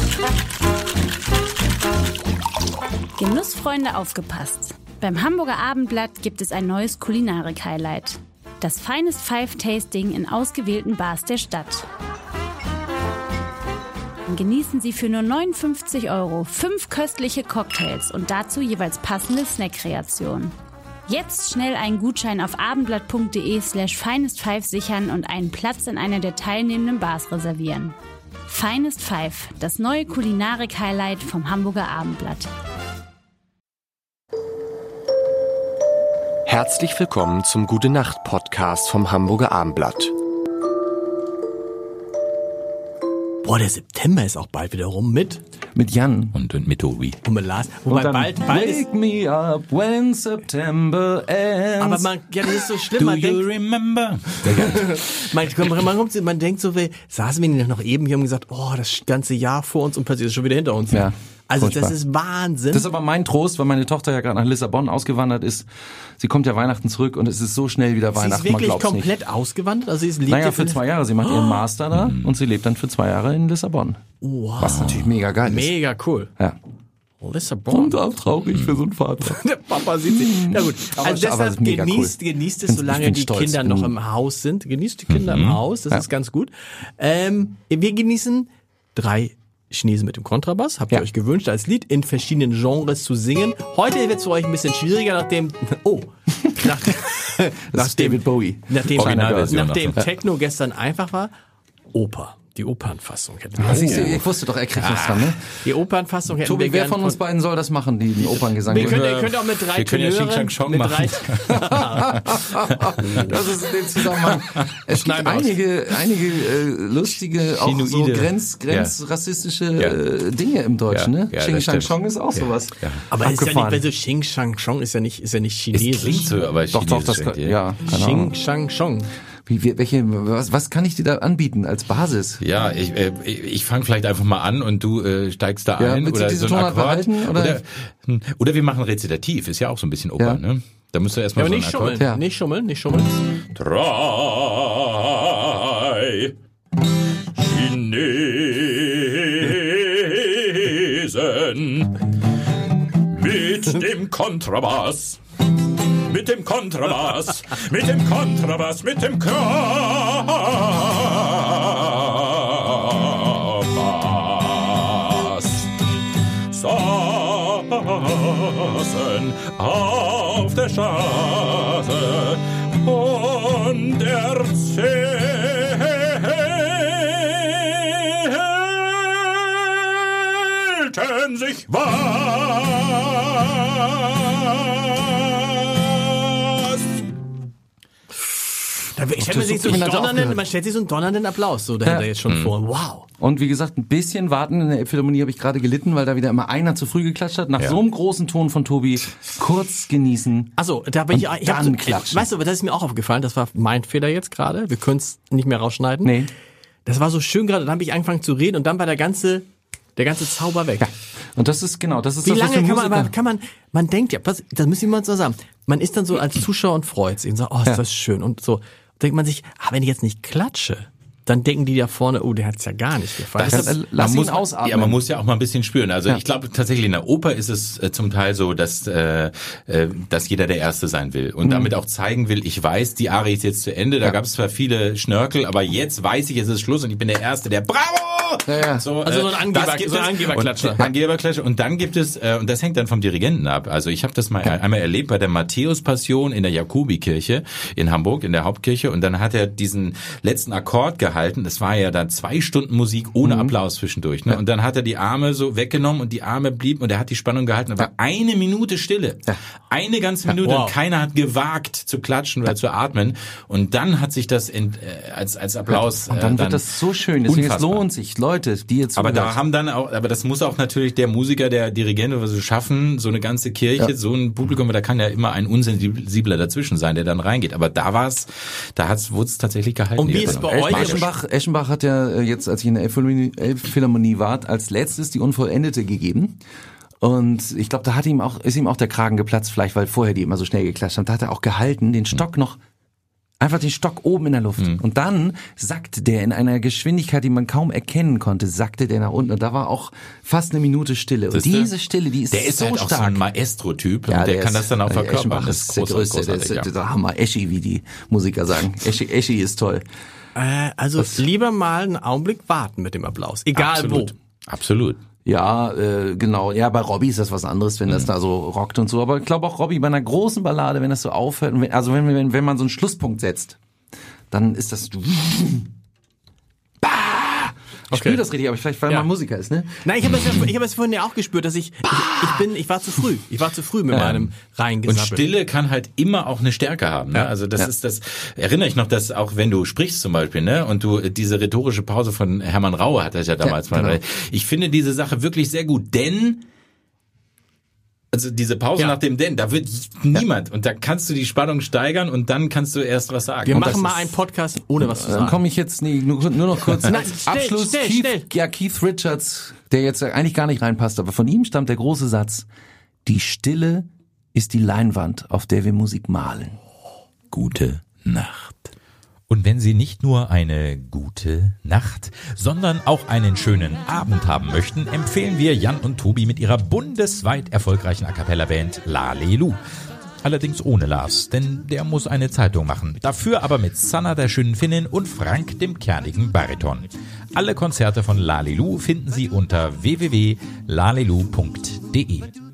Genussfreunde, aufgepasst! Beim Hamburger Abendblatt gibt es ein neues Kulinarik-Highlight. Das Finest Five Tasting in ausgewählten Bars der Stadt. Genießen Sie für nur 59 € 5 köstliche Cocktails und dazu jeweils passende Snackkreationen. Jetzt schnell einen Gutschein auf abendblatt.de/finest5 sichern und einen Platz in einer der teilnehmenden Bars reservieren. Finest Five, das neue Kulinarik-Highlight vom Hamburger Abendblatt. Herzlich willkommen zum Gute-Nacht-Podcast vom Hamburger Abendblatt. Boah, der September ist auch bald wieder rum mit Jan und mit Tobi. und mit Lars. Wobei bald ist... Wake me up when September ends. Aber das ist so schlimm. Do you remember? Man denkt so, saßen wir nicht noch eben hier und gesagt, oh, das ganze Jahr vor uns und plötzlich ist es schon wieder hinter uns. Ja. Also Furchtbar. das ist Wahnsinn. Das ist aber mein Trost, weil meine Tochter ja gerade nach Lissabon ausgewandert ist. Sie kommt ja Weihnachten zurück und es ist so schnell wieder Weihnachten, sie ist man wirklich glaubt's komplett nicht. ausgewandert? Also sie lebt Naja, jetzt für 2 Jahre. Sie macht ihren Master da und sie lebt dann für 2 Jahre in Lissabon. Wow. Was natürlich mega geil ist. Mega cool. Ja. Lissabon. Und auch traurig für so einen Vater. Der Papa sieht sie. Na gut, Aber also es ist deshalb mega genießt es, solange bin die stolz. Kinder noch im Haus sind. Genießt die Kinder im Haus, das ist ganz gut. Wir genießen 3 Chinesen mit dem Kontrabass, habt ihr euch gewünscht, als Lied in verschiedenen Genres zu singen. Heute wird es für euch ein bisschen schwieriger, nachdem David Bowie. Nachdem Techno gestern einfach war, Oper. Die Opernfassung hätten wir. Siehst du, ich wusste doch, er kriegt was dran, ne? Die Opernfassung hätten Tobi, wir wer gern von uns beiden soll das machen, den Operngesang? Ihr könnt auch mit 3 Wir können ja Tenören, Xing Shang Chong mit machen. 3 Das ist in dem Zusammenhang. Es gibt einige lustige, auch so Chinoide. grenzrassistische Dinge im Deutschen, ne? Ja, Xing das Shang stimmt. Chong ist auch sowas. Ja. Aber es ist ja nicht, Abgefahren. wenn so Xing Shang Chong ist ja nicht Es chinesisch. klingt so, aber Doch, das Chinesisch kann, ja, keine Ahnung. Xing Shang Chong. Was kann ich dir da anbieten als Basis? Ja, ich fange vielleicht einfach mal an und du steigst da Ja, ein willst du oder diese so ein Tonart Akkord. behalten, Oder wir machen Rezitativ, ist ja auch so ein bisschen Oper, Ja. ne? Da musst du erstmal Aber so nicht einen Akkord. schummeln, Ja. nicht schummeln. 3 Chinesen mit dem Kontrabass. Mit dem Kontrabass, mit dem Kontrabass, mit dem Kontrabass saßen auf der Straße und erzählten sich was. Man stellt sich so einen donnernden Applaus so dahinter jetzt schon vor. Wow. Und wie gesagt, ein bisschen warten. In der Philharmonie habe ich gerade gelitten, weil da wieder immer einer zu früh geklatscht hat. Nach so einem großen Ton von Tobi kurz genießen. Achso, da bin ich dann klatschen. weißt du, aber das ist mir auch aufgefallen, das war mein Fehler jetzt gerade. Wir können es nicht mehr rausschneiden. Nee. Das war so schön gerade, dann habe ich angefangen zu reden und dann war der ganze Zauber weg. Ja. Und das ist genau, das ist Wie das, was lange für Musiker... kann man denkt ja, das müssen wir mal so sagen, man ist dann so als Zuschauer und freut sich und sagt, oh, ist das schön und so. Denkt man sich, wenn ich jetzt nicht klatsche, dann denken die da vorne, oh, der hat's ja gar nicht gefallen. Lass ihn ausatmen. Ja, man muss ja auch mal ein bisschen spüren. Also ich glaube tatsächlich in der Oper ist es zum Teil so, dass jeder der Erste sein will und damit auch zeigen will, ich weiß, die Arie ist jetzt zu Ende. Da gab es zwar viele Schnörkel, aber jetzt weiß ich, es ist Schluss und ich bin der Erste, der Bravo! Ja. So, Also so ein Angeberklatscher. Angeberklatscher. Und dann gibt es, und das hängt dann vom Dirigenten ab. Also ich habe das mal einmal erlebt bei der Matthäus-Passion in der Jakobikirche in Hamburg, in der Hauptkirche. Und dann hat er diesen letzten Akkord gehalten. Das war ja dann 2 Stunden Musik ohne Applaus zwischendurch. Ne? Und dann hat er die Arme so weggenommen und die Arme blieben und er hat die Spannung gehalten. Aber 1 Minute Stille. Eine ganze Minute. Wow. Und keiner hat gewagt zu klatschen oder zu atmen. Und dann hat sich das als Applaus Und dann wird das so schön. Deswegen es unfassbar. lohnt sich, Leute, die jetzt Aber zuhört. da haben dann auch, aber das muss auch natürlich der Musiker, der Dirigent oder so schaffen, so eine ganze Kirche, so ein Publikum, da kann ja immer ein Unsensibler dazwischen sein, der dann reingeht. Aber da wurde es tatsächlich gehalten. Und wie ist bei euch? Eschenbach hat ja jetzt, als ich in der Elbphilharmonie war, als letztes die Unvollendete gegeben. Und ich glaube, da ist ihm auch der Kragen geplatzt, vielleicht weil vorher die immer so schnell geklatscht haben. Da hat er auch gehalten, den Stock noch Einfach den Stock oben in der Luft. Und dann sackte der in einer Geschwindigkeit, die man kaum erkennen konnte, sackte der nach unten. Und da war auch fast eine Minute Stille. Und diese Stille, die ist so stark. Der ist halt auch so ein Maestro-Typ. Ja, und der kann das dann auch verkörpern. Das ist der Größte. Der ist der Hammer. Eschi, wie die Musiker sagen. Eschi ist toll. Also lieber mal einen Augenblick warten mit dem Applaus. Egal wo. Absolut. Ja, genau. Ja, bei Robbie ist das was anderes, wenn das da so rockt und so. Aber ich glaube auch Robbie bei einer großen Ballade, wenn das so aufhört, wenn man so einen Schlusspunkt setzt, dann ist das. Ich spüre das richtig, aber vielleicht, weil man Musiker ist, ne? Nein, ich habe es vorhin ja auch gespürt, dass ich war zu früh. Ich war zu früh mit meinem Reingesappel. Und Stille kann halt immer auch eine Stärke haben, ne? Ja. Also das erinnere ich noch, dass auch wenn du sprichst zum Beispiel, ne? Und du diese rhetorische Pause von Hermann Raue hat das ja damals mal. Genau. Ich finde diese Sache wirklich sehr gut, denn also diese Pause nach dem Denn, da wird niemand und da kannst du die Spannung steigern und dann kannst du erst was sagen. Wir machen mal einen Podcast ohne was zu sagen. Dann komme ich jetzt nur noch kurz als Abschluss. Keith Richards, der jetzt eigentlich gar nicht reinpasst, aber von ihm stammt der große Satz: Die Stille ist die Leinwand, auf der wir Musik malen. Gute Nacht. Und wenn Sie nicht nur eine gute Nacht, sondern auch einen schönen Abend haben möchten, empfehlen wir Jan und Tobi mit ihrer bundesweit erfolgreichen A-cappella-Band Lalelu. Allerdings ohne Lars, denn der muss eine Zeitung machen. Dafür aber mit Sanna, der schönen Finnin, und Frank, dem kernigen Bariton. Alle Konzerte von Lalelu finden Sie unter www.lalelu.de.